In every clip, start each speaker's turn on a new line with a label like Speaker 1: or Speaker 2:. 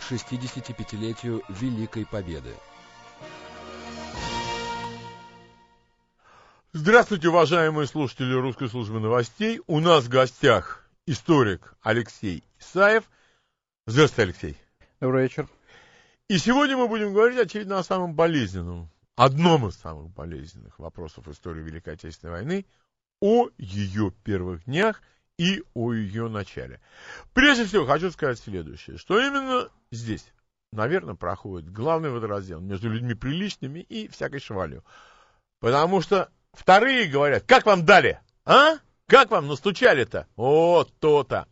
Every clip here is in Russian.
Speaker 1: 65-летию Великой Победы.
Speaker 2: Здравствуйте, уважаемые слушатели Русской службы новостей. У нас в гостях историк Алексей Исаев. Здравствуйте, Алексей.
Speaker 3: Добрый вечер.
Speaker 2: И сегодня мы будем говорить, очевидно, о самом болезненном, одном из самых болезненных вопросов истории Великой Отечественной войны, о ее первых днях и о ее начале. Прежде всего, хочу сказать следующее, что именно здесь, наверное, проходит главный водораздел между людьми приличными и всякой швалью. Потому что вторые говорят: как вам дали? А? Как вам настучали-то? О, то-то.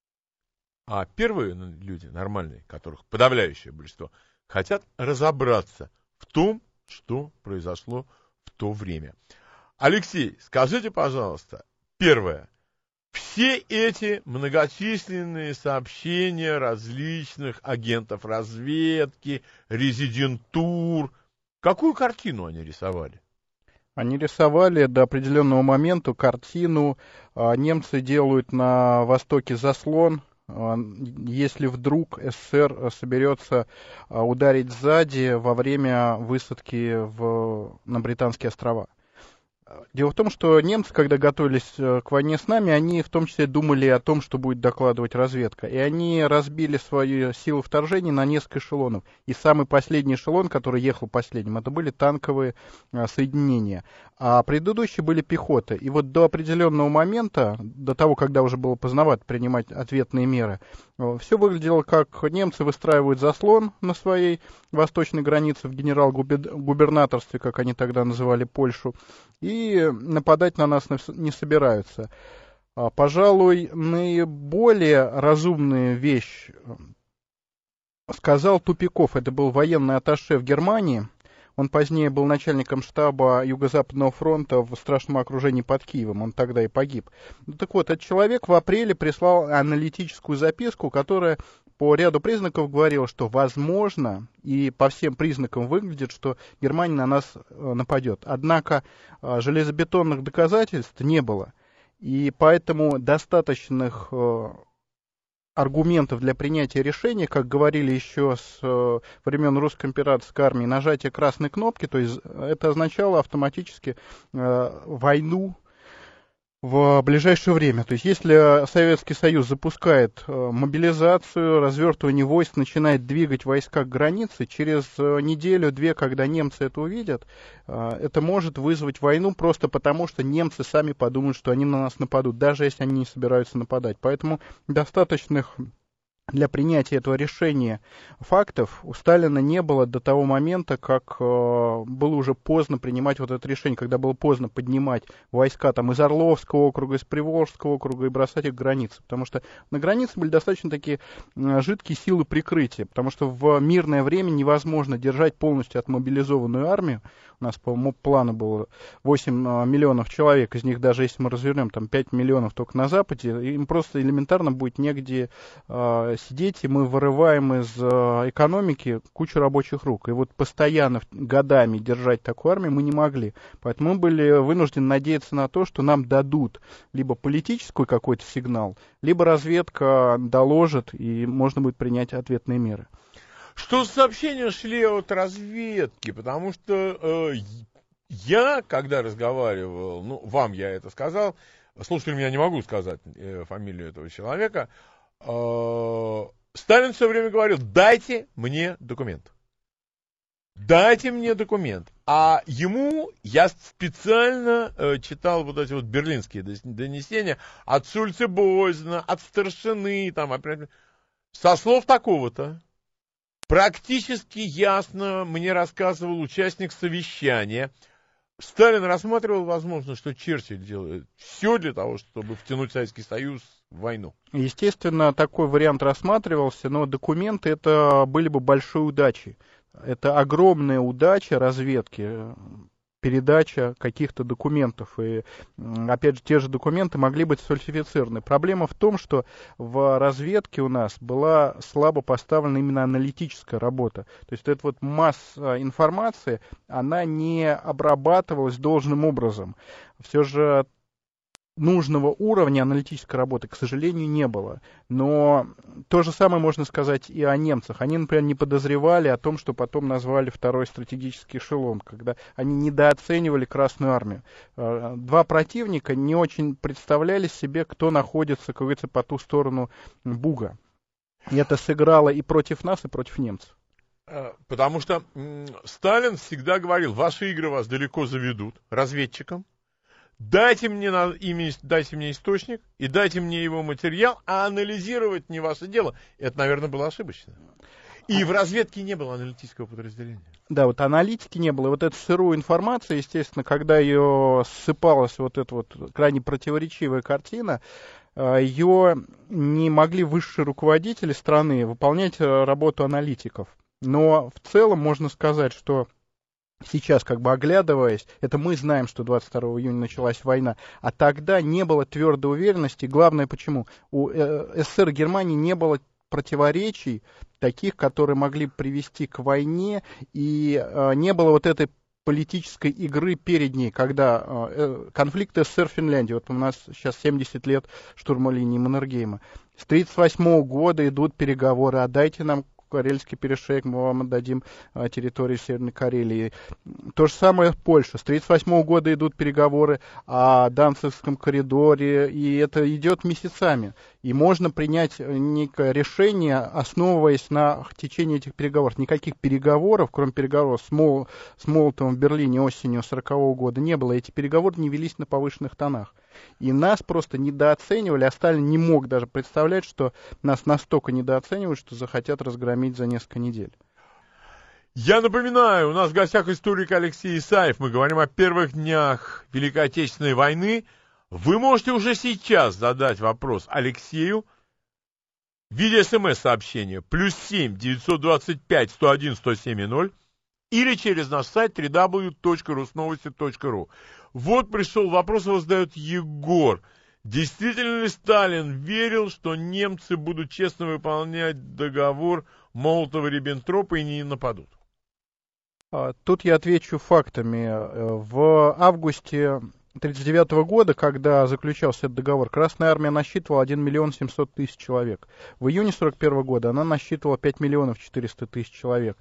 Speaker 2: А первые люди, нормальные, которых подавляющее большинство, хотят разобраться в том, что произошло в то время. Алексей, скажите, пожалуйста, первое. Все эти многочисленные сообщения различных агентов разведки, резидентур, какую картину они рисовали?
Speaker 3: Они рисовали до определенного момента картину. Немцы делают на востоке заслон. Если вдруг СССР соберется ударить сзади во время высадки на Британские острова. Дело в том, что немцы, когда готовились к войне с нами, они в том числе думали о том, что будет докладывать разведка. И они разбили свои силы вторжения на несколько эшелонов. И самый последний эшелон, который ехал последним, это были танковые соединения. А предыдущие были пехоты. И вот до определенного момента, до того, когда уже было поздновато принимать ответные меры, все выглядело, как немцы выстраивают заслон на своей восточной границе в генерал-губернаторстве, как они тогда называли Польшу, и нападать на нас не собираются. Пожалуй, наиболее разумную вещь сказал Тупиков. Это был военный атташе в Германии. Он позднее был начальником штаба Юго-Западного фронта в страшном окружении под Киевом. Он тогда и погиб. Ну, так вот, этот человек в апреле прислал аналитическую записку, которая по ряду признаков говорила, что возможно, и по всем признакам выглядит, что Германия на нас нападет. Однако железобетонных доказательств не было. И поэтому достаточных аргументов для принятия решения, как говорили еще с времен русской императорской армии, нажатие красной кнопки, то есть это означало автоматически войну в ближайшее время. То есть если Советский Союз запускает мобилизацию, развертывание войск, начинает двигать войска к границе, через неделю-две, когда немцы это увидят, это может вызвать войну просто потому, что немцы сами подумают, что они на нас нападут, даже если они не собираются нападать. Поэтому достаточных для принятия этого решения фактов у Сталина не было до того момента, как было уже поздно принимать вот это решение, когда было поздно поднимать войска там из Орловского округа, из Приволжского округа и бросать их к границе. Потому что на границе были достаточно такие жидкие силы прикрытия, потому что в мирное время невозможно держать полностью отмобилизованную армию. У нас по плану было 8 миллионов человек, из них даже если мы развернем там 5 миллионов только на Западе, им просто элементарно будет негде сидеть, и мы вырываем из экономики кучу рабочих рук. И вот постоянно годами держать такую армию мы не могли. Поэтому мы были вынуждены надеяться на то, что нам дадут либо политический какой-то сигнал, либо разведка доложит, и можно будет принять ответные меры.
Speaker 2: Что сообщения шли от разведки? Потому что я, когда разговаривал, ну, вам я это сказал, слушателям я не могу сказать фамилию этого человека, Сталин все время говорил: дайте мне документ. Дайте мне документ. А ему я специально читал вот эти вот берлинские донесения от Шульце-Бойзена, от старшины, там, опять, со слов такого-то. Практически ясно мне рассказывал участник совещания. Сталин рассматривал возможность, что Черчилль делает все для того, чтобы втянуть Советский Союз в войну.
Speaker 3: Естественно, такой вариант рассматривался, но документы это были бы большой удачей. Это огромная удача разведки, передача каких-то документов. И, опять же, те же документы могли быть сфальсифицированы. Проблема в том, что в разведке у нас была слабо поставлена именно аналитическая работа. То есть эта вот масса информации, она не обрабатывалась должным образом. Все же нужного уровня аналитической работы, к сожалению, не было. Но то же самое можно сказать и о немцах. Они, например, не подозревали о том, что потом назвали второй стратегический эшелон, когда они недооценивали Красную Армию. Два противника не очень представляли себе, кто находится, как говорится, по ту сторону Буга. И это сыграло и против нас, и против немцев.
Speaker 2: Потому что Сталин всегда говорил, ваши игры вас далеко заведут разведчикам. Дайте мне источник и дайте мне его материал, а анализировать не ваше дело. Это, наверное, было ошибочно. И в разведке не было аналитического подразделения.
Speaker 3: Да, вот аналитики не было. И вот эта сырую информацию, естественно, когда ее ссыпалась вот эта вот крайне противоречивая картина, ее не могли высшие руководители страны выполнять работу аналитиков. Но в целом можно сказать, что сейчас, как бы оглядываясь, это мы знаем, что 22 июня началась война, а тогда не было твердой уверенности. Главное, почему? У СССР и Германии не было противоречий, таких, которые могли привести к войне, и не было вот этой политической игры перед ней, когда конфликт СССР-Финляндии, вот у нас сейчас 70 лет штурма линии Маннергейма, с 1938 года идут переговоры, отдайте нам Карельский перешеек, мы вам отдадим территорию Северной Карелии. То же самое в Польше. С 1938 года идут переговоры о Данцигском коридоре, и это идет месяцами. И можно принять некое решение, основываясь на течении этих переговоров. Никаких переговоров, кроме переговоров с Молотовым в Берлине осенью 1940 года, не было. Эти переговоры не велись на повышенных тонах. И нас просто недооценивали, а Сталин не мог даже представлять, что нас настолько недооценивают, что захотят разгромить за несколько недель.
Speaker 2: Я напоминаю, у нас в гостях историк Алексей Исаев. Мы говорим о первых днях Великой Отечественной войны. Вы можете уже сейчас задать вопрос Алексею в виде СМС-сообщения +7 925 101 107 0 или через наш сайт www.rusnovosti.ru. Вот пришел вопрос, его задает Егор. Действительно ли Сталин верил, что немцы будут честно выполнять договор Молотова-Риббентропа и не нападут?
Speaker 3: Тут я отвечу фактами. В августе 1939 года, когда заключался этот договор, Красная Армия насчитывала 1 миллион 700 тысяч человек. В июне 1941 года она насчитывала 5 миллионов 400 тысяч человек.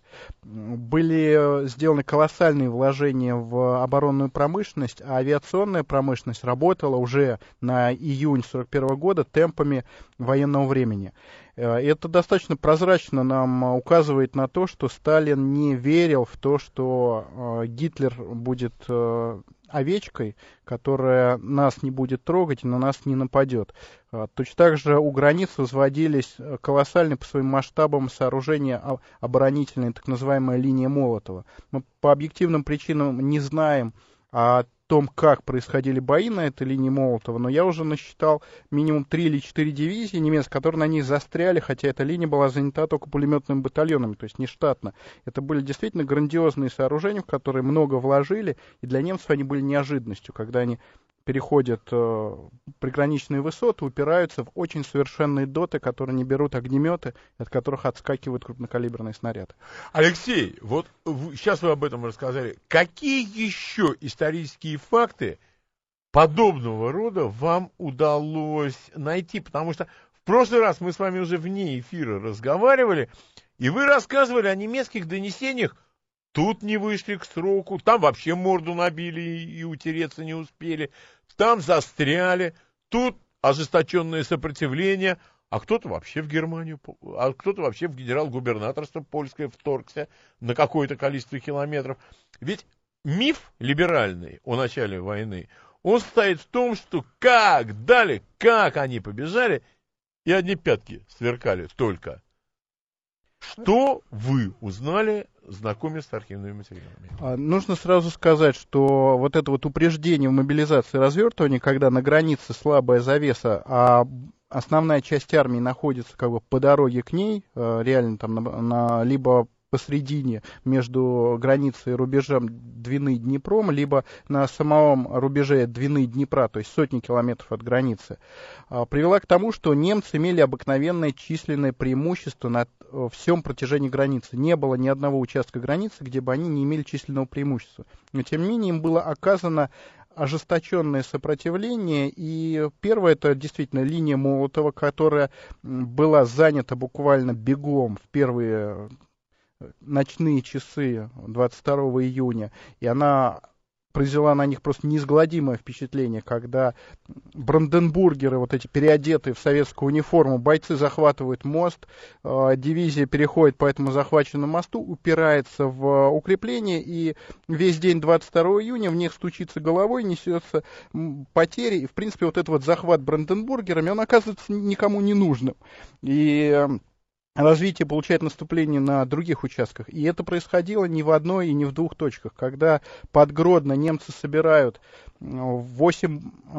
Speaker 3: Были сделаны колоссальные вложения в оборонную промышленность, а авиационная промышленность работала уже на июнь 1941 года темпами военного времени. Это достаточно прозрачно нам указывает на то, что Сталин не верил в то, что Гитлер будет овечкой, которая нас не будет трогать и на нас не нападет. Точно так же у границ возводились колоссальные по своим масштабам сооружения оборонительные, так называемая линия Молотова. Мы по объективным причинам не знаем о том, как происходили бои на этой линии Молотова, но я уже насчитал минимум 3 или 4 дивизии немецкие, которые на ней застряли, хотя эта линия была занята только пулеметными батальонами, то есть не штатно. Это были действительно грандиозные сооружения, в которые много вложили, и для немцев они были неожиданностью, когда они переходят приграничные высоты, упираются в очень совершенные доты, которые не берут огнеметы, от которых отскакивают крупнокалиберные снаряды.
Speaker 2: Алексей, вот сейчас вы об этом рассказали. Какие еще исторические факты подобного рода вам удалось найти? Потому что в прошлый раз мы с вами уже вне эфира разговаривали, и вы рассказывали о немецких донесениях. Тут не вышли к сроку, там вообще морду набили и утереться не успели, там застряли, тут ожесточенное сопротивление, а кто-то вообще в Германию, а кто-то вообще в генерал-губернаторство польское вторгся на какое-то количество километров. Ведь миф либеральный о начале войны, он состоит в том, что как они побежали, и одни пятки сверкали только. Что вы узнали, знакомясь с архивными материалами?
Speaker 3: Нужно сразу сказать, что вот это вот упреждение в мобилизации и развертывании, когда на границе слабая завеса, а основная часть армии находится как бы по дороге к ней, реально там либо посредине между границей и рубежом Двины и Днепром, либо на самом рубеже Двины и Днепра, то есть сотни километров от границы, привела к тому, что немцы имели обыкновенное численное преимущество на всем протяжении границы. Не было ни одного участка границы, где бы они не имели численного преимущества. Но, тем не менее, им было оказано ожесточенное сопротивление, и первое — это действительно линия Молотова, которая была занята буквально бегом в первые ночные часы 22 июня, и она произвела на них просто неизгладимое впечатление, когда бранденбургеры, вот эти переодетые в советскую униформу, бойцы захватывают мост, дивизия переходит по этому захваченному мосту, упирается в укрепление, и весь день 22 июня в них стучится головой, несется потери, и, в принципе, вот этот вот захват бранденбургерами, он оказывается никому не нужным. И развитие получает наступление на других участках. И это происходило не в одной и не в двух точках. Когда под Гродно немцы собирают 8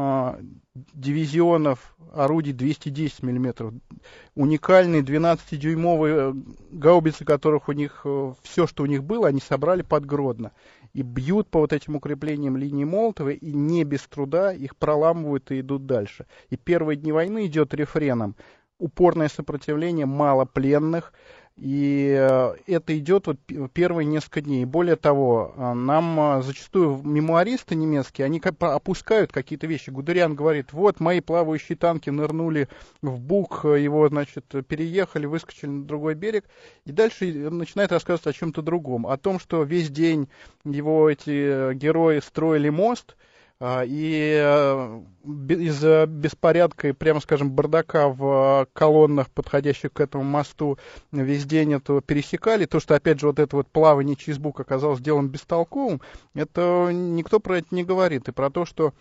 Speaker 3: дивизионов орудий 210 мм, уникальные 12-дюймовые гаубицы, которых у них все, что у них было, они собрали под Гродно. И бьют по вот этим укреплениям линии Молотова, и не без труда их проламывают и идут дальше. И первые дни войны идет рефреном: упорное сопротивление, мало пленных, и это идет вот первые несколько дней. Более того, нам зачастую мемуаристы немецкие, они опускают какие-то вещи. Гудериан говорит: вот мои плавающие танки нырнули в Буг, его, значит, переехали, выскочили на другой берег, и дальше начинает рассказывать о чем-то другом, о том, что весь день его эти герои строили мост, и из-за беспорядка и, прямо скажем, бардака в колоннах, подходящих к этому мосту, весь день этого пересекали. То, что, опять же, вот это вот плавание через Буг оказалось делом бестолковым, это никто про это не говорит. И про то, что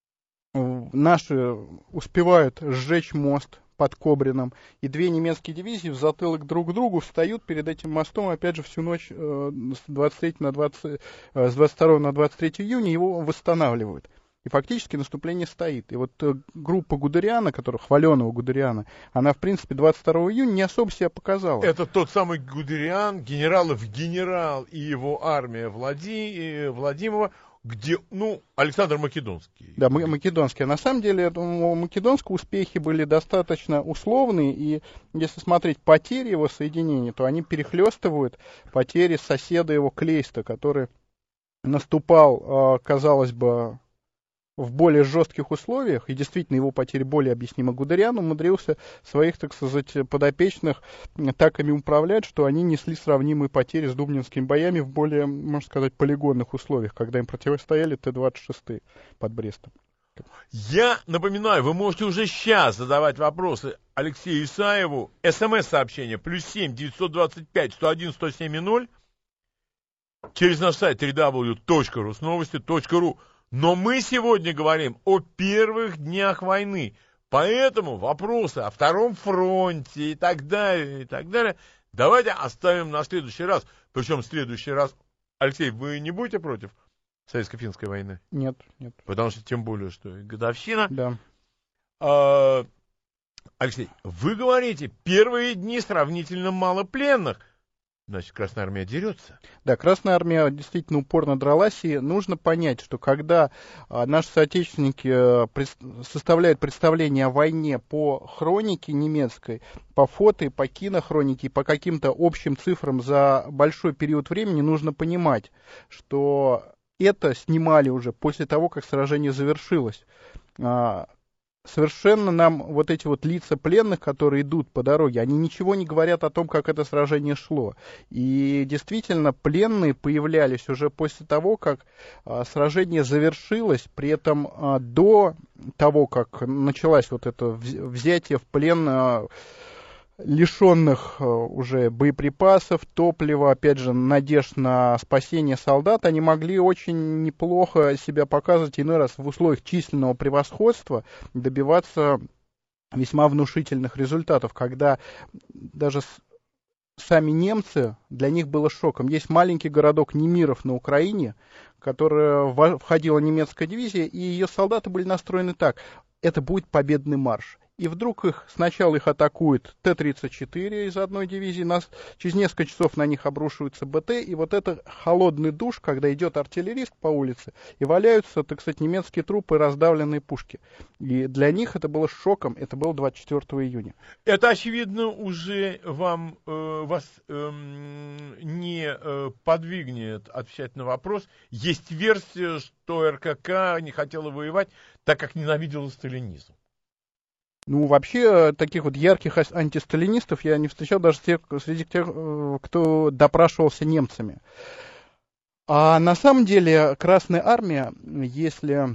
Speaker 3: наши успевают сжечь мост под Кобрином, и две немецкие дивизии в затылок друг к другу встают перед этим мостом, опять же, всю ночь с 22 на 23 июня его восстанавливают. И фактически наступление стоит. И вот группа Гудериана, хваленого Гудериана, она, в принципе, 22 июня не особо себя показала.
Speaker 2: Это тот самый Гудериан, генералов генерал и его армия Владимирова, где, Александр Македонский.
Speaker 3: Да, Македонский. А на самом деле, у Македонского успехи были достаточно условные, и если смотреть потери его соединений, то они перехлестывают потери соседа его Клейста, который наступал, казалось бы, в более жестких условиях, и действительно его потери более объяснимы. Гудериан умудрился своих, так сказать, подопечных так ими управлять, что они несли сравнимые потери с дубнинскими боями в более, можно сказать, полигонных условиях, когда им противостояли Т-26 под Брестом.
Speaker 2: Я напоминаю, вы можете уже сейчас задавать вопросы Алексею Исаеву. СМС-сообщение +7 925 101 107 через наш сайт www.rusnovosti.ru. Но мы сегодня говорим о первых днях войны, поэтому вопросы о Втором фронте и так далее, давайте оставим на следующий раз. Причем в следующий раз, Алексей, вы не будете против советско-финской войны?
Speaker 3: Нет.
Speaker 2: Потому что тем более, что годовщина.
Speaker 3: Да.
Speaker 2: Алексей, вы говорите, первые дни сравнительно мало пленных. Значит, Красная Армия дерется?
Speaker 3: Да, Красная Армия действительно упорно дралась, и нужно понять, что когда наши соотечественники составляют представление о войне по хронике немецкой, по фото и по кинохронике, и по каким-то общим цифрам за большой период времени, нужно понимать, что это снимали уже после того, как сражение завершилось. Совершенно нам вот эти вот лица пленных, которые идут по дороге, они ничего не говорят о том, как это сражение шло. И действительно, пленные появлялись уже после того, как сражение завершилось. При этом до того, как началось вот это взятие в плен лишенных уже боеприпасов, топлива, опять же, надежд на спасение солдат, они могли очень неплохо себя показывать, иной раз в условиях численного превосходства добиваться весьма внушительных результатов, когда даже сами немцы, для них было шоком. Есть маленький городок Немиров на Украине, в который входила немецкая дивизия, и ее солдаты были настроены так: это будет победный марш. и вдруг сначала их атакует Т-34 из одной дивизии, через несколько часов на них обрушивается БТ, и вот это холодный душ, когда идет артиллерист по улице, и валяются, так сказать, немецкие трупы и раздавленные пушки. И для них это было шоком, это было 24 июня.
Speaker 2: Это, очевидно, уже вас не подвигнет отвечать на вопрос. Есть версия, что РКК не хотела воевать, так как ненавидела сталинизм.
Speaker 3: Ну, вообще, таких вот ярких антисталинистов я не встречал даже среди тех, кто допрашивался немцами. А на самом деле Красная Армия, если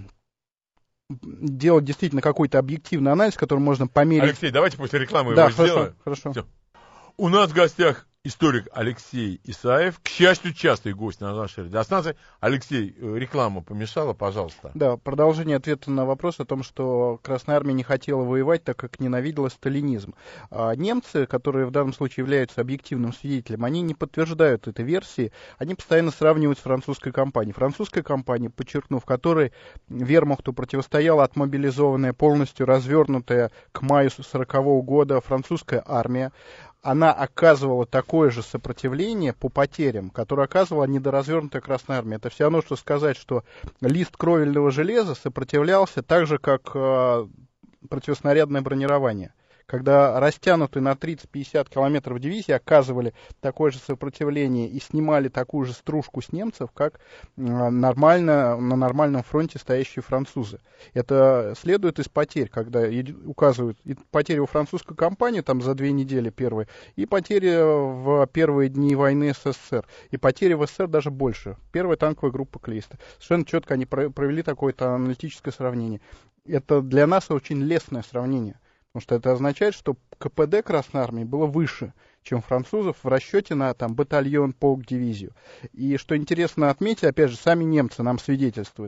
Speaker 3: делать действительно какой-то объективный анализ, который можно померить...
Speaker 2: Алексей, давайте после рекламы
Speaker 3: да,
Speaker 2: его сделаем.
Speaker 3: Хорошо.
Speaker 2: Все. У нас в гостях историк Алексей Исаев, к счастью, частый гость на нашей радиостанции. Алексей, реклама помешала, пожалуйста.
Speaker 3: Да, продолжение ответа на вопрос о том, что Красная Армия не хотела воевать, так как ненавидела сталинизм. А немцы, которые в данном случае являются объективным свидетелем, они не подтверждают этой версии, они постоянно сравнивают с французской кампанией. Французская кампания, подчеркну, в которой вермахту противостояла отмобилизованная, полностью развернутая к маю 1940 года французская армия, она оказывала такое же сопротивление по потерям, которое оказывала недоразвернутая Красная Армия. Это все равно, что сказать, что лист кровельного железа сопротивлялся так же, как противоснарядное бронирование. Когда растянутые на 30-50 километров дивизии оказывали такое же сопротивление и снимали такую же стружку с немцев, как на нормальном фронте стоящие французы. Это следует из потерь, когда указывают и потери у французской кампании там за 2 недели первые, и потери в первые дни войны СССР, и потери в СССР даже больше. Первая танковая группа Клейста. Совершенно четко они провели такое-то аналитическое сравнение. Это для нас очень лестное сравнение. Потому что это означает, что КПД Красной Армии было выше, чем французов в расчете на там, батальон, полк, дивизию. И что интересно отметить, опять же, сами немцы нам свидетельствуют.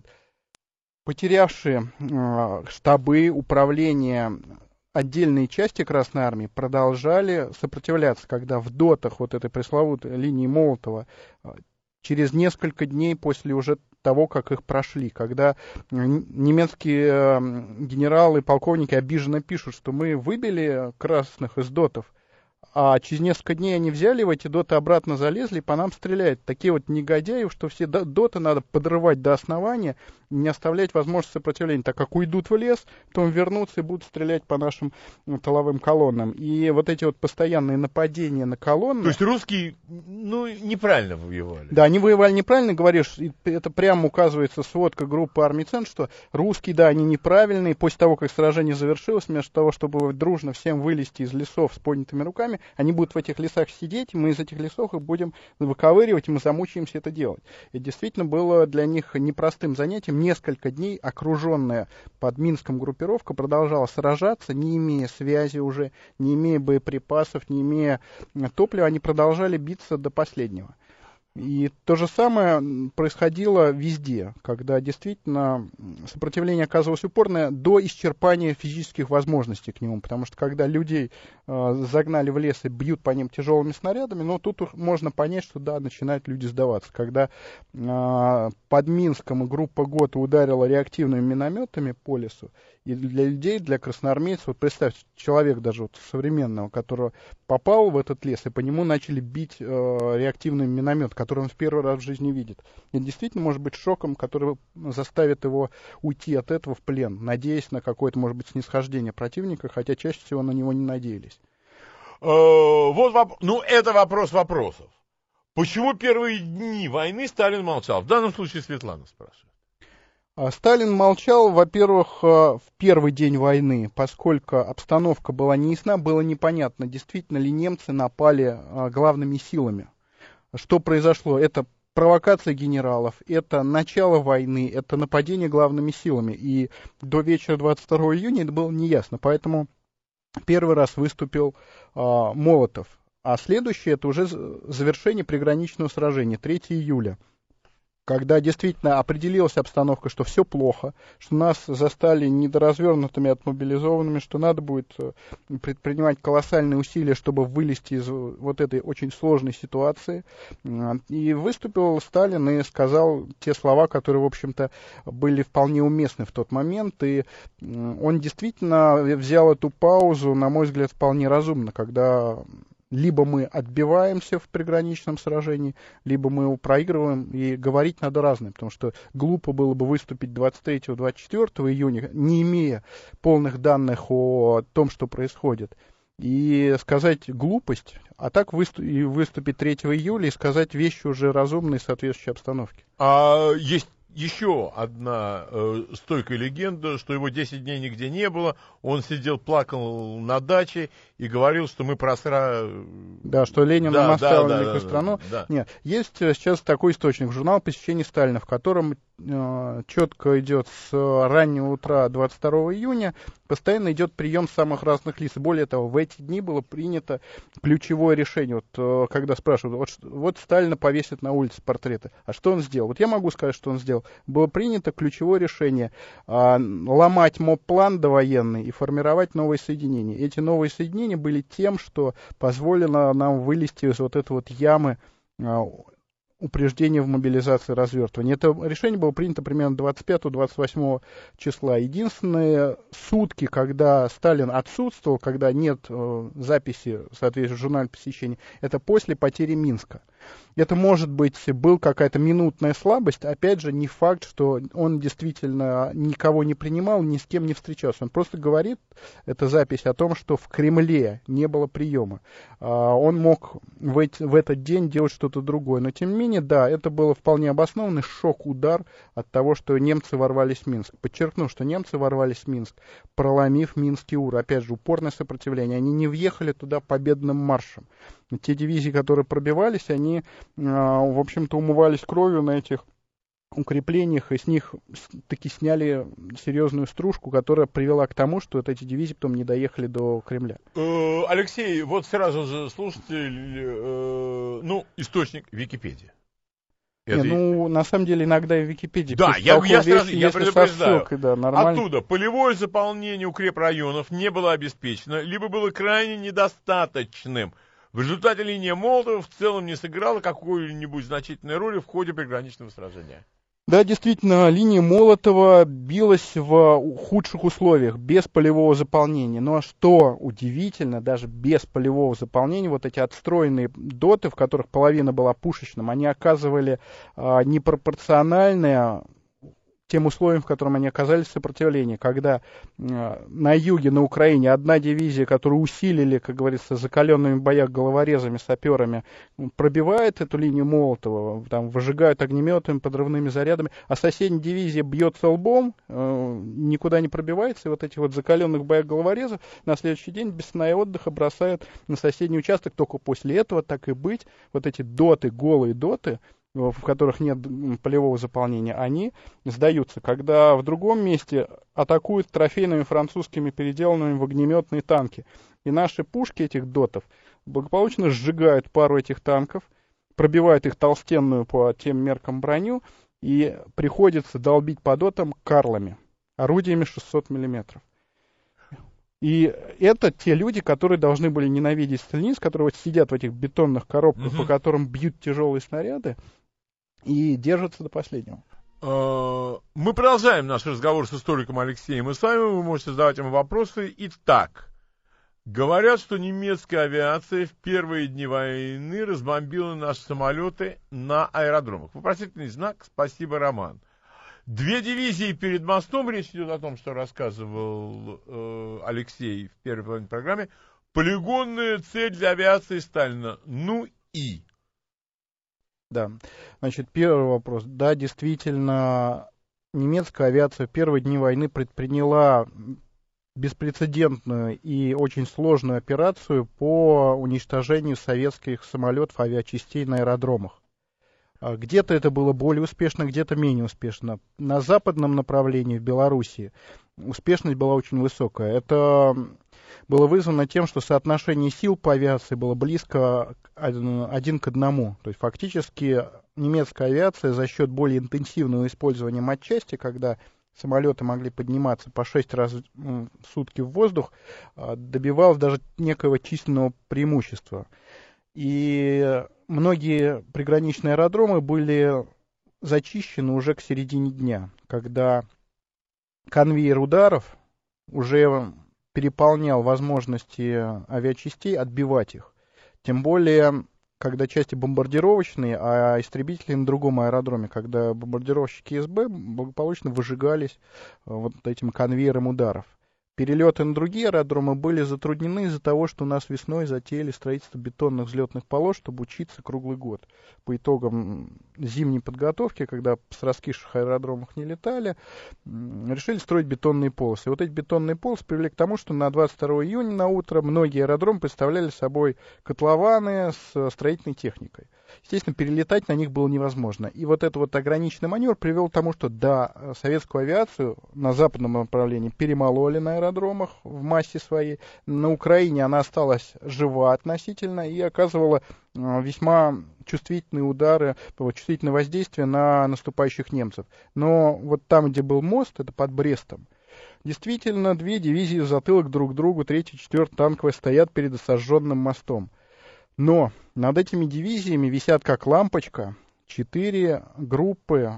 Speaker 3: Потерявшие штабы, управление, отдельные части Красной Армии продолжали сопротивляться, когда в дотах вот этой пресловутой линии Молотова через несколько дней после уже того, как их прошли, когда немецкие генералы и полковники обиженно пишут, что мы выбили красных из дотов, а через несколько дней они взяли в эти доты, обратно залезли и по нам стреляют. Такие вот негодяи, что все доты надо подрывать до основания, не оставлять возможности сопротивления, так как уйдут в лес, потом вернутся и будут стрелять по нашим тыловым колоннам. И вот эти вот постоянные нападения на колонны...
Speaker 2: То есть русские, неправильно воевали.
Speaker 3: Да, они воевали неправильно, говоришь, это прямо указывается сводка группы армий Центр, что русские, да, они неправильные. После того, как сражение завершилось, вместо того, чтобы дружно всем вылезти из лесов с поднятыми руками, они будут в этих лесах сидеть, мы из этих лесов их будем выковыривать, и мы замучаемся это делать. И действительно было для них непростым занятием. Несколько дней окруженная под Минском группировка продолжала сражаться, не имея связи уже, не имея боеприпасов, не имея топлива, они продолжали биться до последнего. И то же самое происходило везде, когда действительно сопротивление оказывалось упорное до исчерпания физических возможностей к нему, потому что когда людей загнали в лес и бьют по ним тяжелыми снарядами, тут можно понять, что да, начинают люди сдаваться. Когда под Минском группа ГОТА ударила реактивными минометами по лесу, и для людей, для красноармейцев, вот представьте, человек даже вот современного, который попал в этот лес, и по нему начали бить реактивный миномет, который он в первый раз в жизни видит. Это действительно может быть шоком, который заставит его уйти от этого в плен, надеясь на какое-то, может быть, снисхождение противника, хотя чаще всего на него не надеялись.
Speaker 2: Это вопрос вопросов. Почему первые дни войны Сталин молчал? В данном случае Светлана спрашивает.
Speaker 3: Сталин молчал, во-первых, в первый день войны, поскольку обстановка была неясна, было непонятно, действительно ли немцы напали главными силами. Что произошло? Это провокация генералов, это начало войны, это нападение главными силами. И до вечера 22 июня это было неясно. Поэтому первый раз выступил Молотов. А следующее это уже завершение приграничного сражения, 3 июля. когда действительно определилась обстановка, что все плохо, что нас застали недоразвернутыми, отмобилизованными, что надо будет предпринимать колоссальные усилия, чтобы вылезти из вот этой очень сложной ситуации. И выступил Сталин и сказал те слова, которые, в общем-то, были вполне уместны в тот момент. И он действительно взял эту паузу, на мой взгляд, вполне разумно, когда либо мы отбиваемся в приграничном сражении, либо мы его проигрываем, и говорить надо разное, потому что глупо было бы выступить 23-24 июня, не имея полных данных о том, что происходит, и сказать глупость, а так выступить 3 июля и сказать вещи уже разумные, соответствующей обстановке.
Speaker 2: Есть еще одна стойкая легенда, что его 10 дней нигде не было, он сидел, плакал на даче и говорил, что мы просрали...
Speaker 3: Да, что Ленин наставил великую страну.
Speaker 2: Да.
Speaker 3: Нет, есть сейчас такой источник, журнал «Посещение Сталина», в котором четко идет с раннего утра 22 июня, постоянно идет прием самых разных лиц. Более того, в эти дни было принято ключевое решение. Вот когда спрашивают, вот Сталина повесят на улице портреты, а что он сделал? Вот я могу сказать, что он сделал. Было принято ключевое решение ломать МОП-план довоенный и формировать новые соединения. Эти новые соединения были тем, что позволило нам вылезти из вот этой вот ямы упреждения в мобилизации и развертывании. Это решение было принято примерно 25-28 числа. Единственные сутки, когда Сталин отсутствовал, когда нет записи, соответственно, в журнале посещения, это после потери Минска. Это, может быть, была какая-то минутная слабость. Опять же, не факт, что он действительно никого не принимал, ни с кем не встречался. Он просто говорит, эта запись, о том, что в Кремле не было приема. Он мог в этот день делать что-то другое. Но, тем не менее, да, это было вполне обоснованный шок-удар от того, что немцы ворвались в Минск. Подчеркну, что немцы ворвались в Минск, проломив Минский УР. Опять же, упорное сопротивление. Они не въехали туда победным маршем. Те дивизии, которые пробивались, они, в общем-то, умывались кровью на этих укреплениях, и с них таки сняли серьезную стружку, которая привела к тому, что вот эти дивизии потом не доехали до Кремля.
Speaker 2: Алексей, вот сразу же слушатель, источник Википедия.
Speaker 3: На самом деле, иногда и в Википедии.
Speaker 2: Да, я предупреждаю.
Speaker 3: Ссылкой, да, нормально.
Speaker 2: Оттуда полевое заполнение укрепрайонов не было обеспечено, либо было крайне недостаточным. В результате линия Молотова в целом не сыграла какую-нибудь значительную роль в ходе приграничного сражения.
Speaker 3: Да, действительно, линия Молотова билась в худших условиях, без полевого заполнения. Ну а что удивительно, даже без полевого заполнения, вот эти отстроенные доты, в которых половина была пушечным, они оказывали непропорциональное тем условиям, в котором они оказались, сопротивление, когда на юге, на Украине, одна дивизия, которую усилили, как говорится, закаленными в боях головорезами, саперами, пробивает эту линию Молотова, там, выжигают огнеметами, подрывными зарядами, а соседняя дивизия бьется лбом, никуда не пробивается, и вот этих вот закаленных в боях головорезов на следующий день без сна и отдыха бросают на соседний участок. Только после этого, так и быть, вот эти доты, голые доты, в которых нет полевого заполнения, они сдаются. Когда в другом месте атакуют трофейными французскими переделанными в огнеметные танки. И наши пушки этих дотов благополучно сжигают пару этих танков, пробивают их толстенную по тем меркам броню, и приходится долбить по дотам карлами, орудиями 600 миллиметров. И это те люди, которые должны были ненавидеть сталинизм, которые вот сидят в этих бетонных коробках, по которым бьют тяжелые снаряды, и держатся до последнего.
Speaker 2: Мы продолжаем наш разговор с историком Алексеем Исаевым. Вы можете задавать ему вопросы. Итак, говорят, что немецкая авиация в первые дни войны разбомбила наши самолеты на аэродромах. Вопросительный знак. Спасибо, Роман. 2 дивизии перед мостом, речь идет о том, что рассказывал Алексей в первой половине программы. Полигонная цель для авиации Сталина. Ну и...
Speaker 3: Да, значит, первый вопрос. Да, действительно, немецкая авиация в первые дни войны предприняла беспрецедентную и очень сложную операцию по уничтожению советских самолетов, авиачастей на аэродромах. Где-то это было более успешно, где-то менее успешно. На западном направлении, в Белоруссии, успешность была очень высокая. Это было вызвано тем, что соотношение сил по авиации было близко 1 к 1. То есть фактически немецкая авиация за счет более интенсивного использования матчасти, когда самолеты могли подниматься по 6 раз в сутки в воздух, добивалась даже некого численного преимущества. И многие приграничные аэродромы были зачищены уже к середине дня, когда конвейер ударов уже переполнял возможности авиачастей отбивать их. Тем более, когда части бомбардировочные, а истребители на другом аэродроме, когда бомбардировщики СБ благополучно выжигались вот этим конвейером ударов. Перелеты на другие аэродромы были затруднены из-за того, что у нас весной затеяли строительство бетонных взлетных полос, чтобы учиться круглый год. По итогам зимней подготовки, когда с раскисших аэродромах не летали, решили строить бетонные полосы. И вот эти бетонные полосы привели к тому, что на 22 июня на утро многие аэродромы представляли собой котлованы с строительной техникой. Естественно, перелетать на них было невозможно. И вот этот вот ограниченный маневр привел к тому, что да, советскую авиацию на западном направлении перемололи на аэродромах в массе своей. На Украине она осталась жива относительно и оказывала весьма чувствительные удары, чувствительное воздействие на наступающих немцев. Но вот там, где был мост, это под Брестом, действительно, две дивизии в затылок друг другу, 3-я и 4-я танковая, стоят перед осажденным мостом. Но над этими дивизиями висят как лампочка 4 группы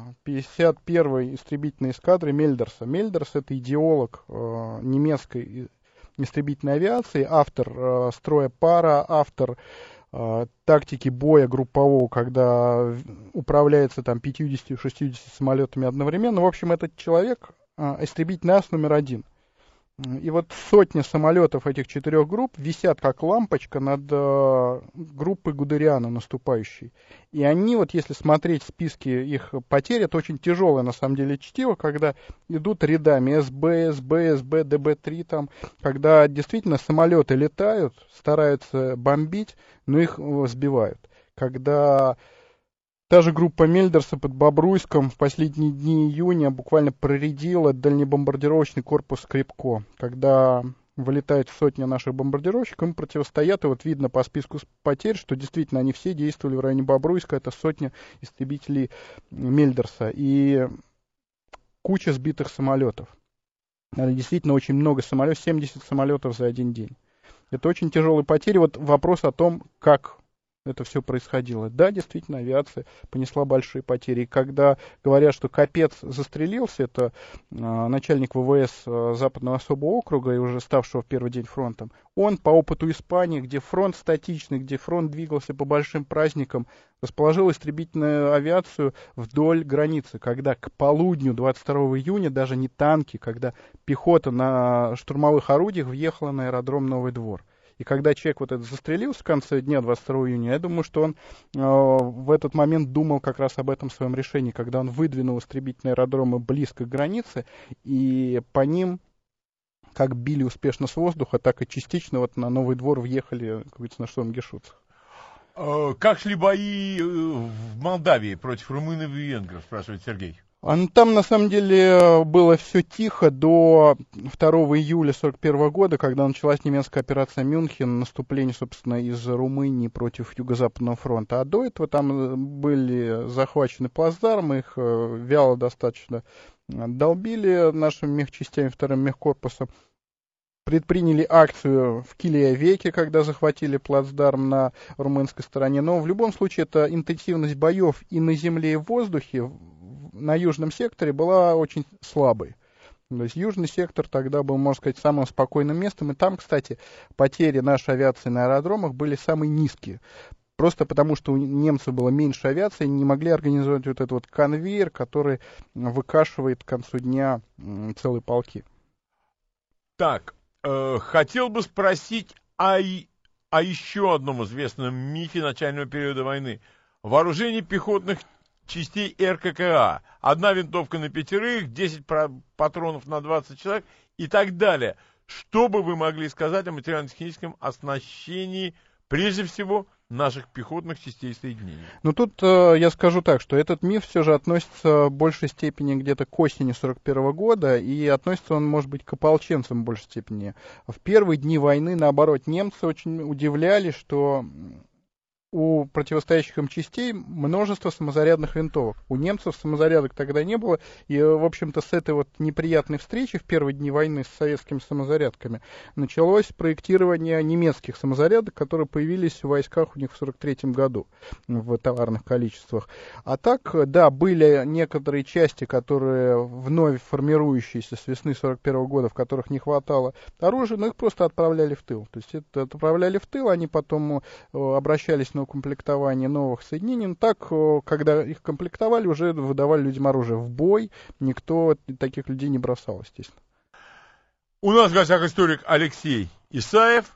Speaker 3: 51-й истребительной эскадры Мельдерса. Мельдерс — это идеолог немецкой истребительной авиации, автор строя пара, автор тактики боя группового, когда управляется там 50-60 самолетами одновременно. В общем, этот человек истребительный ас номер 1. И вот сотни самолетов этих 4 групп висят как лампочка над группой Гудериана наступающей. И они, вот если смотреть списки их потерь, это очень тяжелое на самом деле чтиво, когда идут рядами СБ, ДБ-3, там, когда действительно самолеты летают, стараются бомбить, но их сбивают. Когда та же группа Мельдерса под Бобруйском в последние дни июня буквально проредила дальнебомбардировочный корпус Скрипко. Когда вылетает сотня наших бомбардировщиков, им противостоят, и вот видно по списку потерь, что действительно они все действовали в районе Бобруйска, это сотня истребителей Мельдерса и куча сбитых самолетов. Действительно очень много самолетов, 70 самолетов за один день. Это очень тяжелые потери. Вот вопрос о том, как это все происходило. Да, действительно, авиация понесла большие потери. И когда говорят, что Капец застрелился, это начальник ВВС Западного особого округа и уже ставшего в первый день фронтом, он по опыту Испании, где фронт статичный, где фронт двигался по большим праздникам, расположил истребительную авиацию вдоль границы, когда к полудню 22 июня даже не танки, когда пехота на штурмовых орудиях въехала на аэродром Новый Двор. И когда человек вот этот застрелился в конце дня 22 июня, я думаю, что он в этот момент думал как раз об этом своем решении, когда он выдвинул истребительные аэродромы близко к границе, и по ним как били успешно с воздуха, так и частично вот на Новый Двор въехали, как говорится, на Штормгешутцах.
Speaker 2: Как шли бои в Молдавии против румынов и венгров, спрашивает Сергей.
Speaker 3: Там, на самом деле, было все тихо до 2 июля 1941 года, когда началась немецкая операция «Мюнхен», наступление, собственно, из Румынии против Юго-Западного фронта. А до этого там были захвачены плацдармы, их вяло достаточно долбили нашими мехчастями, 2-м мехкорпусом. Предприняли акцию в Килия-Веке, когда захватили плацдарм на румынской стороне. Но в любом случае это интенсивность боев и на земле, и в воздухе на южном секторе была очень слабой. То есть южный сектор тогда был, можно сказать, самым спокойным местом. И там, кстати, потери нашей авиации на аэродромах были самые низкие. Просто потому, что у немцев было меньше авиации, они не могли организовать вот этот вот конвейер, который выкашивает к концу дня целые полки.
Speaker 2: Так, хотел бы спросить о еще одном известном мифе начального периода войны. Вооружение пехотных частей РККА. 1 винтовка на 5, 10 патронов на 20 человек и так далее. Что бы вы могли сказать о материально-техническом оснащении, прежде всего, наших пехотных частей соединений?
Speaker 3: Ну, тут я скажу так, что этот миф все же относится в большей степени где-то к осени 1941 года, и относится он, может быть, к ополченцам в большей степени. В первые дни войны, наоборот, немцы очень удивлялись, что у противостоящих им частей множество самозарядных винтовок. У немцев самозарядок тогда не было, и, в общем-то, с этой вот неприятной встречи в первые дни войны с советскими самозарядками началось проектирование немецких самозарядок, которые появились в войсках у них в 1943 году в товарных количествах. А так, да, были некоторые части, которые вновь формирующиеся с весны 1941 года, в которых не хватало оружия, но их просто отправляли в тыл. То есть это отправляли в тыл, они потом обращались на укомплектование новых соединений. Но так, когда их комплектовали, уже выдавали людям оружие в бой. Никто таких людей не бросал, естественно.
Speaker 2: У нас в гостях историк Алексей Исаев.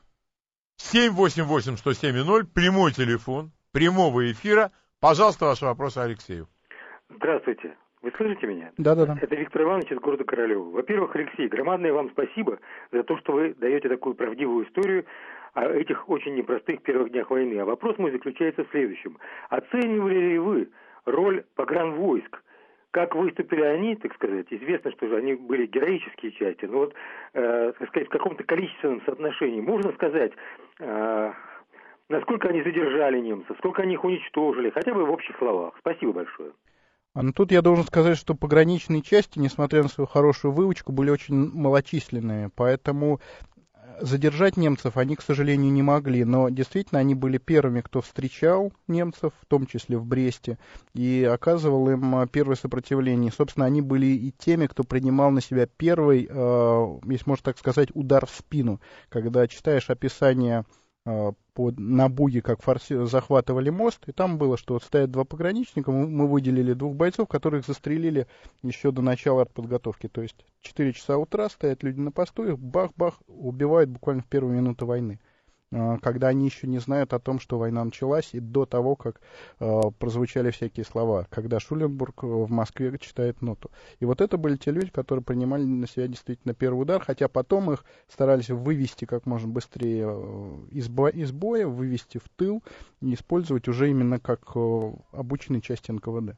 Speaker 2: 788-107-0, прямой телефон прямого эфира. Пожалуйста, ваши вопросы Алексею.
Speaker 4: Здравствуйте. Вы слышите меня?
Speaker 3: Да.
Speaker 4: Это Виктор Иванович из города Королева. Во-первых, Алексей, громадное вам спасибо за то, что вы даете такую правдивую историю о этих очень непростых первых днях войны. А вопрос мой заключается в следующем. Оценивали ли вы роль погранвойск? Как выступили они, так сказать? Известно, что же они были героические части. Но вот, так сказать, в каком-то количественном соотношении можно сказать, насколько они задержали немцев, сколько они их уничтожили, хотя бы в общих словах. Спасибо большое.
Speaker 3: Но тут я должен сказать, что пограничные части, несмотря на свою хорошую выучку, были очень малочисленные, поэтому задержать немцев они, к сожалению, не могли, но действительно они были первыми, кто встречал немцев, в том числе в Бресте, и оказывал им первое сопротивление. Собственно, они были и теми, кто принимал на себя первый, если можно так сказать, удар в спину. Когда читаешь описание на Буге, как захватывали мост, и там было, что вот стоят два пограничника, мы выделили двух бойцов, которых застрелили еще до начала артподготовки. То есть 4 часа утра стоят люди на посту, их бах-бах убивают буквально в первые минуты войны, когда они еще не знают о том, что война началась, и до того, как прозвучали всякие слова, когда Шуленбург в Москве читает ноту. И вот это были те люди, которые принимали на себя действительно первый удар, хотя потом их старались вывести как можно быстрее из боя, вывести в тыл и использовать уже именно как обученные части НКВД.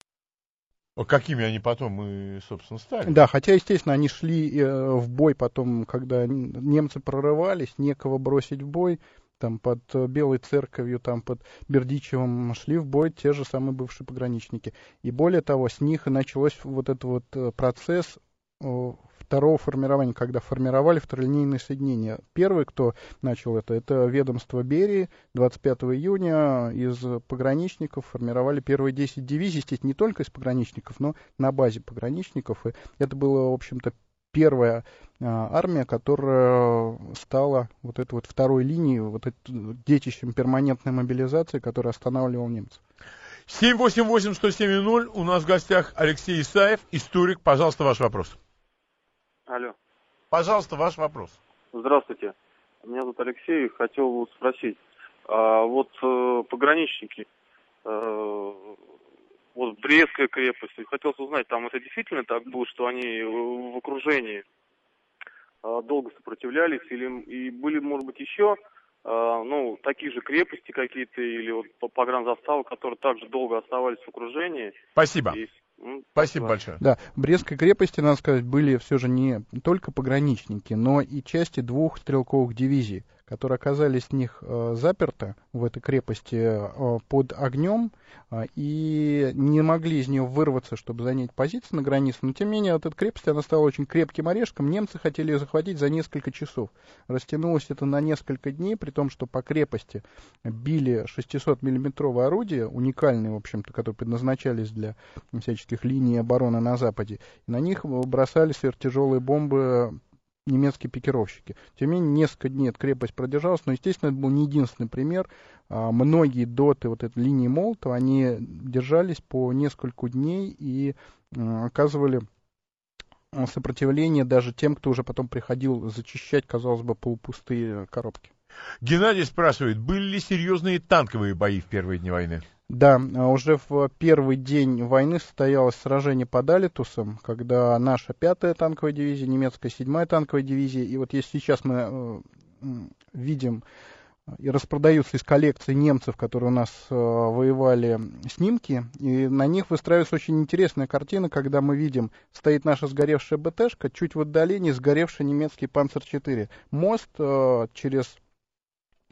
Speaker 2: Какими они потом и, собственно, стали.
Speaker 3: Да, хотя, естественно, они шли в бой потом, когда немцы прорывались, некого бросить в бой, там под Белой Церковью, там под Бердичевым шли в бой те же самые бывшие пограничники. И более того, с них и началось вот этот вот процесс второго формирования, когда формировали второлинейные соединения. Первый, кто начал это ведомство Берии. 25 июня из пограничников формировали первые 10 дивизий, естественно, не только из пограничников, но на базе пограничников. И это было, в общем-то, первая армия, которая стала вот этой вот второй линией, вот этим детищем перманентной мобилизации, которая останавливала немцев.
Speaker 2: 788-107-0, у нас в гостях Алексей Исаев, историк. Пожалуйста, ваш вопрос.
Speaker 5: Алло.
Speaker 2: Пожалуйста, ваш вопрос.
Speaker 5: Здравствуйте. Меня зовут Алексей. Хотел спросить. Пограничники, Брестская крепость. Хотелось узнать, там это действительно так было, что они в окружении долго сопротивлялись? И были, может быть, еще такие же крепости какие-то или погранзаставы, которые также долго оставались в окружении?
Speaker 2: Спасибо. Спасибо большое.
Speaker 3: Да, в Брестской крепости, надо сказать, были все же не только пограничники, но и части двух стрелковых дивизий, которые оказались в них заперты в этой крепости под огнем и не могли из нее вырваться, чтобы занять позиции на границе. Но, тем не менее, вот эта крепость, она стала очень крепким орешком. Немцы хотели ее захватить за несколько часов. Растянулось это на несколько дней, при том, что по крепости били 600-миллиметровые орудия, уникальные, в общем-то, которые предназначались для всяческих линий обороны на Западе. И на них бросали сверхтяжелые бомбы немецкие пикировщики. Тем не менее, несколько дней эта крепость продержалась, но, естественно, это был не единственный пример. Многие доты вот этой линии Молотова, они держались по несколько дней и оказывали сопротивление даже тем, кто уже потом приходил зачищать, казалось бы, полупустые коробки.
Speaker 2: Геннадий спрашивает, были ли серьезные танковые бои в первые дни войны?
Speaker 3: Да, уже в первый день войны состоялось сражение под Алитусом, когда наша 5-я танковая дивизия, немецкая 7-я танковая дивизия, и вот если сейчас мы видим и распродаются из коллекции немцев, которые у нас воевали, снимки, и на них выстраивается очень интересная картина, когда мы видим, стоит наша сгоревшая БТшка, чуть в отдалении сгоревший немецкий Панцер-4. Мост через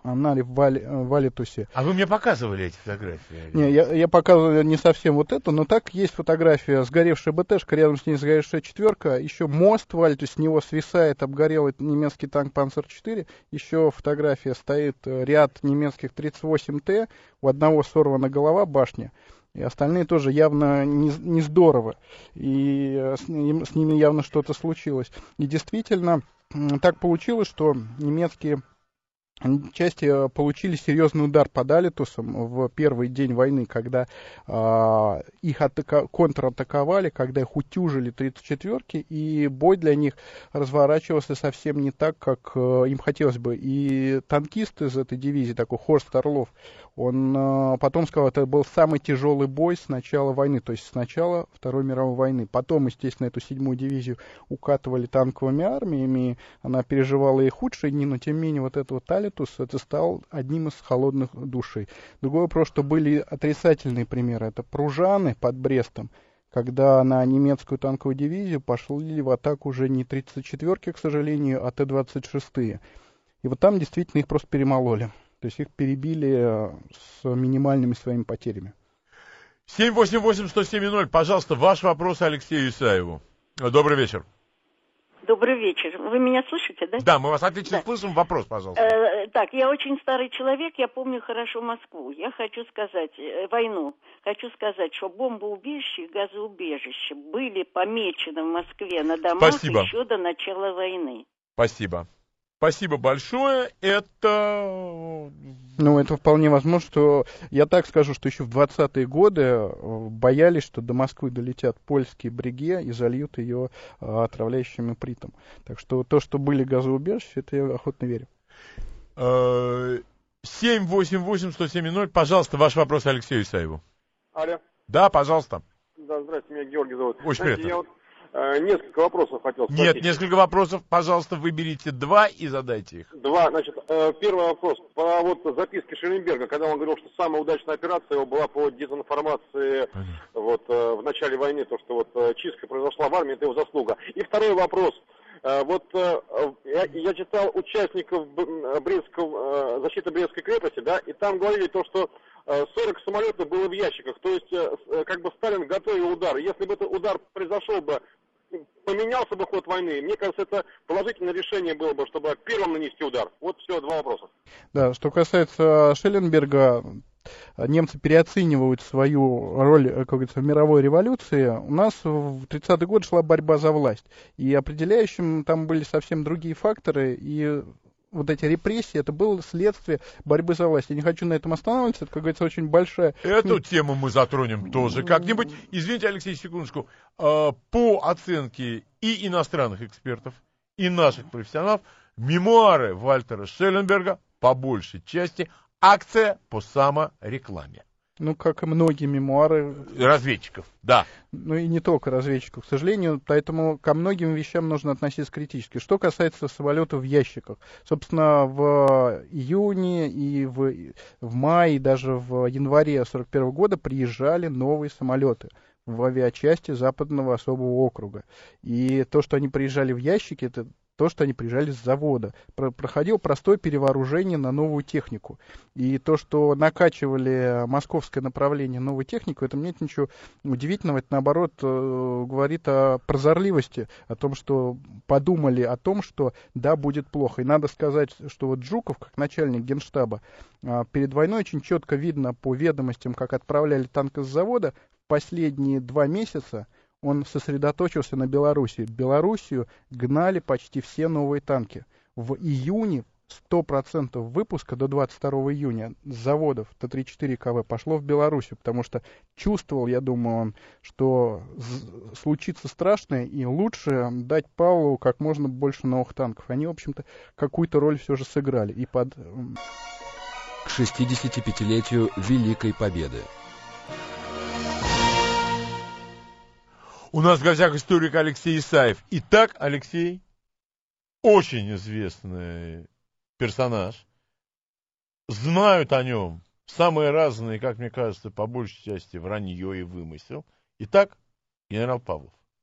Speaker 3: Анаре Валитусе.
Speaker 2: А вы мне показывали эти фотографии?
Speaker 3: Не, я показывал не совсем вот это, но так есть фотография сгоревшая БТшка, рядом с ней сгоревшая четверка, еще мост Вальтус, с него свисает обгорелый немецкий танк Панцер-4, еще фотография стоит ряд немецких 38Т, у одного сорвана голова, башня, и остальные тоже явно не здорово, и с ними явно что-то случилось. И действительно, так получилось, что немецкие части получили серьезный удар под Алитусом в первый день войны, когда их контратаковали, когда их утюжили 34-ки, и бой для них разворачивался совсем не так, как им хотелось бы. И танкист из этой дивизии, такой Хорст Орлов, он потом сказал, это был самый тяжелый бой с начала войны, то есть с начала Второй мировой войны. Потом, естественно, эту 7-ю дивизию укатывали танковыми армиями, она переживала и худшие дни, но тем не менее вот это вот Алитус, это стал одним из холодных душей. Другой вопрос, что были отрицательные примеры, это Пружаны под Брестом, когда на немецкую танковую дивизию пошли в атаку уже не 34-ки, к сожалению, а Т-26. И вот там действительно их просто перемололи. То есть их перебили с минимальными своими потерями.
Speaker 2: 788-107-0, пожалуйста, ваш вопрос Алексею Исаеву. Добрый вечер.
Speaker 6: Добрый вечер. Вы меня слышите, да?
Speaker 2: Да, мы вас отлично слышим. Вопрос, пожалуйста.
Speaker 6: Так, я очень старый человек, я помню хорошо Москву. Я хочу сказать, войну. Хочу сказать, что бомбоубежища и газоубежища были помечены в Москве на домах еще до начала войны.
Speaker 2: Спасибо. Спасибо большое. Это...
Speaker 3: Ну, это вполне возможно, что... Я так скажу, что еще в 20-е годы боялись, что до Москвы долетят польские бриге и зальют ее отравляющим ипритом. Так что то, что были газоубежища, это я охотно верю.
Speaker 2: 788-107-0. Пожалуйста, ваш вопрос Алексею Исаеву.
Speaker 7: Алло.
Speaker 2: Да, пожалуйста.
Speaker 7: Да, здравствуйте, меня Георгий зовут.
Speaker 2: Очень приятно.
Speaker 7: Я вот несколько вопросов хотел спросить.
Speaker 2: Нет, несколько вопросов. Пожалуйста, выберите два и задайте их.
Speaker 7: Два. Значит, первый вопрос. По вот записке Шелленберга, когда он говорил, что самая удачная операция его была по дезинформации вот, в начале войны, то, что вот чистка произошла в армии, это его заслуга. И второй вопрос. Вот я читал участников защиты Брестской крепости, да, и там говорили то, что 40 самолетов было в ящиках, то есть как бы Сталин готовил удар. Если бы этот удар произошел бы, поменялся бы ход войны, мне кажется, это положительное решение было бы, чтобы первым нанести удар. Вот все, два вопроса.
Speaker 3: Да, что касается Шелленберга, немцы переоценивают свою роль, как говорится, в мировой революции. У нас в 30-е годы шла борьба за власть. И определяющим там были совсем другие факторы. И вот эти репрессии, это было следствие борьбы за власть. Я не хочу на этом останавливаться, это, как говорится, очень большая...
Speaker 2: Эту тему мы затронем тоже как-нибудь. Извините, Алексей, секундочку. По оценке и иностранных экспертов, и наших профессионалов, мемуары Вальтера Шелленберга по большей части акция по саморекламе.
Speaker 3: Ну, как и многие мемуары.
Speaker 2: Разведчиков, да.
Speaker 3: Ну и не только разведчиков, к сожалению, поэтому ко многим вещам нужно относиться критически. Что касается самолетов в ящиках, собственно, в июне и в мае, и даже в январе 1941 года приезжали новые самолеты в авиачасти Западного особого округа. И то, что они приезжали в ящики, это то, что они приезжали с завода. Проходил простое перевооружение на новую технику. И то, что накачивали московское направление новой техникой, это нет ничего удивительного. Это, наоборот, говорит о прозорливости, о том, что подумали о том, что да, будет плохо. И надо сказать, что вот Жуков, как начальник Генштаба, перед войной очень четко видно по ведомостям, как отправляли танк из завода, в последние 2 месяца он сосредоточился на Белоруссии. Белоруссию гнали почти все новые танки. В июне 100% выпуска до 22 июня с заводов Т-34 КВ пошло в Белоруссию, потому что чувствовал, я думаю, он, что случится страшное, и лучше дать Павлову как можно больше новых танков. Они, в общем-то, какую-то роль все же сыграли. И под...
Speaker 1: К 65-летию Великой Победы.
Speaker 2: У нас в гостях историк Алексей Исаев. Итак, Алексей, очень известный персонаж. Знают о нем самые разные, как мне кажется, по большей части вранье и вымысел. Итак, генерал Павлов.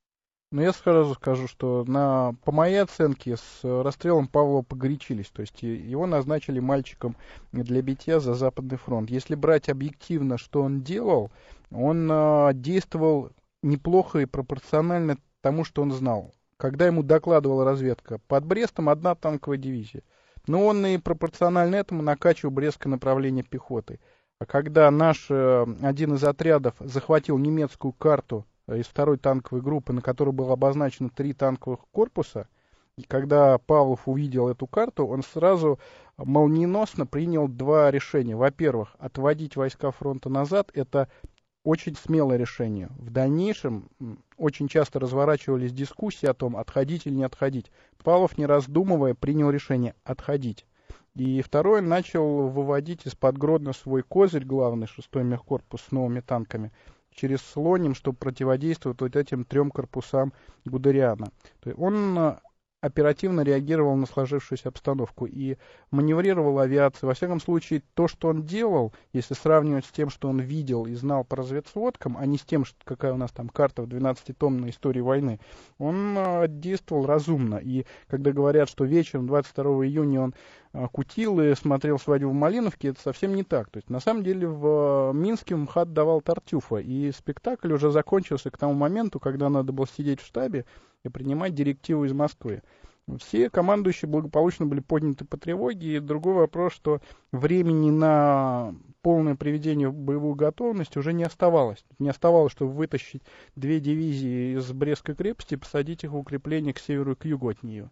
Speaker 3: Но я сразу скажу, что по моей оценке с расстрелом Павлова погорячились. То есть его назначили мальчиком для битья за Западный фронт. Если брать объективно, что он делал, он действовал неплохо и пропорционально тому, что он знал. Когда ему докладывала разведка, под Брестом 1 танковая дивизия. Но он и пропорционально этому накачивал Брестское направление пехоты. А когда один из отрядов захватил немецкую карту из 2-й танковой группы, на которой было обозначено 3 танковых корпуса, и когда Павлов увидел эту карту, он сразу молниеносно принял 2 решения. Во-первых, отводить войска фронта назад — это очень смелое решение. В дальнейшем очень часто разворачивались дискуссии о том, отходить или не отходить. Павлов, не раздумывая, принял решение отходить. И второе, начал выводить из-под Гродно свой козырь, главный 6-й мехкорпус с новыми танками, через Слоним, чтобы противодействовать вот этим 3 корпусам Гудериана. То есть он оперативно реагировал на сложившуюся обстановку и маневрировал авиацией. Во всяком случае, то, что он делал, если сравнивать с тем, что он видел и знал по разведсводкам, а не с тем, какая у нас там карта в 12-томной истории войны, он действовал разумно. И когда говорят, что вечером 22 июня он кутил и смотрел «Свадьбу в Малиновке», это совсем не так. То есть, на самом деле, в Минске МХАТ давал Тартюфа, и спектакль уже закончился к тому моменту, когда надо было сидеть в штабе и принимать директиву из Москвы. Все командующие благополучно были подняты по тревоге, и другой вопрос, что времени на полное приведение в боевую готовность уже не оставалось. Не оставалось, чтобы вытащить 2 дивизии из Брестской крепости и посадить их в укрепление к северу и к югу от нее.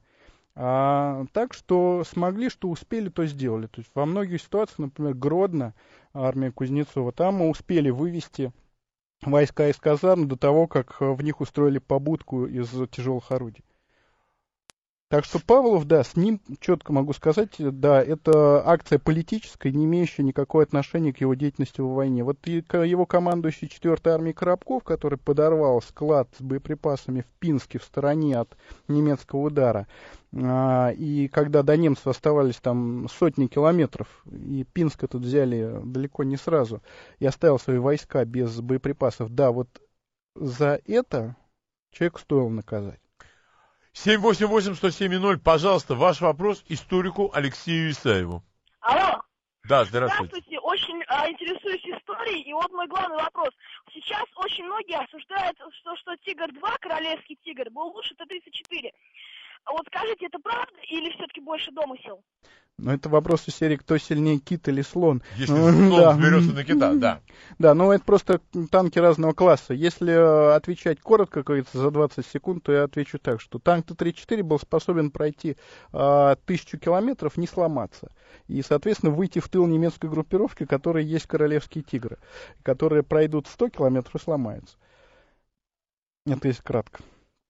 Speaker 3: Так что смогли, что успели, то сделали. То есть во многих ситуациях, например, Гродно, армия Кузнецова, там мы успели вывести войска из казарм до того, как в них устроили побудку из тяжелых орудий. Так что Павлов, да, с ним четко могу сказать, да, это акция политическая, не имеющая никакого отношения к его деятельности в войне. Вот и его командующий 4-й армией Коробков, который подорвал склад с боеприпасами в Пинске в стороне от немецкого удара, и когда до немцев оставались там сотни километров, и Пинск тут взяли далеко не сразу, и оставил свои войска без боеприпасов, да, вот за это человеку стоило наказать.
Speaker 2: 788-107-0, пожалуйста, ваш вопрос историку Алексею Исаеву.
Speaker 8: Алло.
Speaker 2: Да, здравствуйте.
Speaker 8: Здравствуйте, очень интересуюсь историей, и вот мой главный вопрос. Сейчас очень многие осуждают, что Тигр-2, королевский Тигр, был лучше Т-34. Вот скажите, это правда или все-таки больше домысел?
Speaker 3: Ну, это вопрос из серии «Кто сильнее, кит или слон?»
Speaker 2: Если слон сберется на кита, да.
Speaker 3: Да, но это просто танки разного класса. Если отвечать коротко, как говорится, за 20 секунд, то я отвечу так, что танк Т-34 был способен пройти 1000 километров, не сломаться. И, соответственно, выйти в тыл немецкой группировки, которая есть королевские тигры, которые пройдут 100 километров и сломаются. Это если кратко.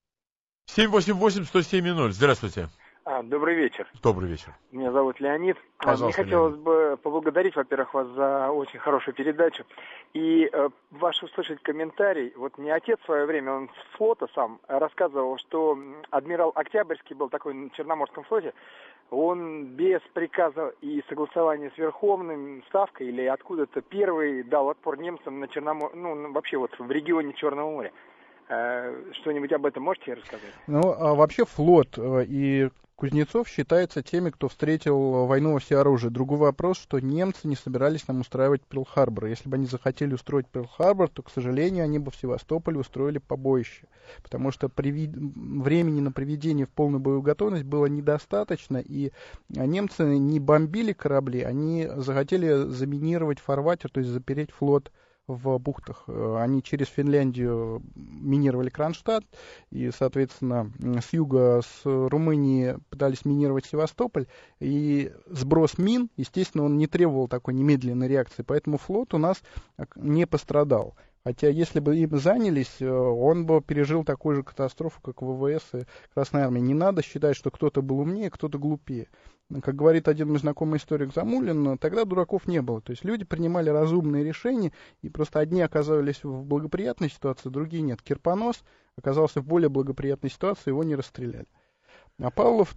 Speaker 2: 788-107-0, здравствуйте.
Speaker 9: Добрый вечер.
Speaker 2: Добрый вечер.
Speaker 9: Меня зовут Леонид.
Speaker 2: Пожалуйста,
Speaker 9: мне хотелось
Speaker 2: Леонид.
Speaker 9: бы поблагодарить, во-первых, вас за очень хорошую передачу. И ваш услышать комментарий. Вот мне отец в свое время, он с флота сам рассказывал, что адмирал Октябрьский был такой на Черноморском флоте. Он без приказа и согласования с Верховным Ставкой или откуда-то первый дал отпор немцам на вообще вот в регионе Черного моря. Что-нибудь об этом можете рассказать?
Speaker 3: Ну, вообще флот и Кузнецов считается теми, кто встретил войну во всеоружии. Другой вопрос, что немцы не собирались нам устраивать Перл-Харбор. Если бы они захотели устроить Перл-Харбор, то, к сожалению, они бы в Севастополе устроили побоище. Потому что времени на приведение в полную боевую готовность было недостаточно, и немцы не бомбили корабли, они захотели заминировать фарватер, то есть запереть флот в бухтах. Они через Финляндию минировали Кронштадт, и, соответственно, с юга, с Румынии пытались минировать Севастополь, и сброс мин, естественно, он не требовал такой немедленной реакции, поэтому флот у нас не пострадал. Хотя, если бы им занялись, он бы пережил такую же катастрофу, как ВВС и Красная Армия. Не надо считать, что кто-то был умнее, кто-то глупее. Как говорит один мой знакомый историк Замулин, тогда дураков не было. То есть люди принимали разумные решения, и просто одни оказались в благоприятной ситуации, другие нет. Кирпонос оказался в более благоприятной ситуации, его не расстреляли. А Павлов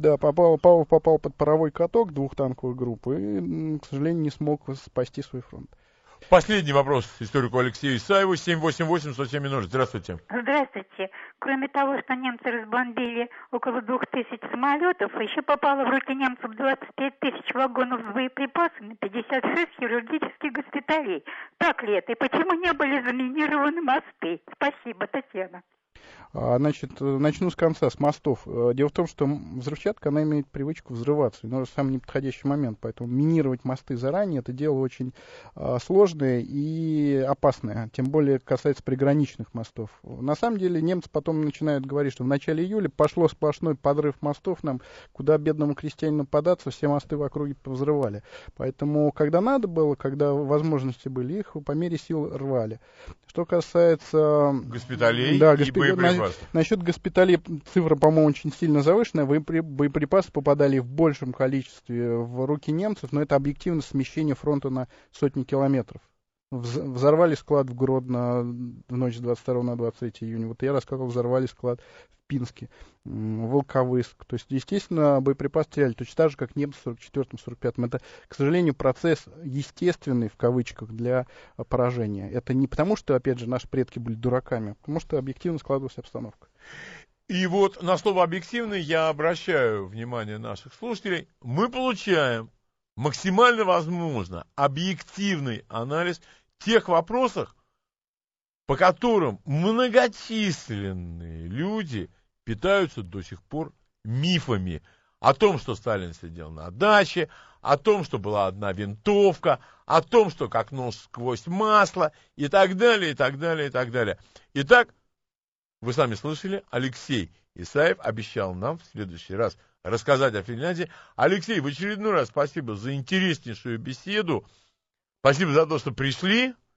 Speaker 3: попал под паровой каток 2 танковых групп и, к сожалению, не смог спасти свой фронт.
Speaker 2: Последний вопрос историку Алексею Исаеву, 788-107-0. Здравствуйте.
Speaker 10: Здравствуйте. Кроме того, что немцы разбомбили около 2000 самолетов, еще попало в руки немцев 25 тысяч вагонов с боеприпасами, 56 хирургических госпиталей. Так ли это? И почему не были заминированы мосты? Спасибо, Татьяна.
Speaker 3: Значит, начну с конца, с мостов. Дело в том, что взрывчатка, она имеет привычку взрываться, но в самый неподходящий момент, поэтому минировать мосты заранее, это дело очень сложное и опасное, тем более касается приграничных мостов. На самом деле немцы потом начинают говорить, что в начале июля пошло сплошной подрыв мостов нам, куда бедному крестьянину податься, все мосты в округе повзрывали. Поэтому, когда надо было, когда возможности были, их по мере сил рвали. Что касается...
Speaker 2: Госпиталей
Speaker 3: да,
Speaker 2: и боеприпасов.
Speaker 3: Насчет госпиталей цифра, по-моему, очень сильно завышенная. Боеприпасы попадали в большем количестве в руки немцев, но это объективно смещение фронта на сотни километров. Взорвали склад в Гродно в ночь с 22 на 23 июня. Вот я рассказывал, взорвали склад в Пинске, Волковыск. То есть, естественно, боеприпасы теряли точно так же, как немцы в 44-45. Это, к сожалению, процесс естественный, в кавычках, для поражения. Это не потому, что, опять же, наши предки были дураками, а потому что объективно складывалась обстановка.
Speaker 2: И вот на слово «объективный» я обращаю внимание наших слушателей. Мы получаем максимально возможно объективный анализ тех вопросов, по которым многочисленные люди питаются до сих пор мифами о том, что Сталин сидел на даче, о том, что была одна винтовка, о том, что как нож сквозь масло и так далее, и так далее, и так далее. Итак, вы сами слышали, Алексей Исаев обещал нам в следующий раз рассказать о Финляндии. Алексей, в очередной раз спасибо за интереснейшую беседу. Спасибо за то, что пришли.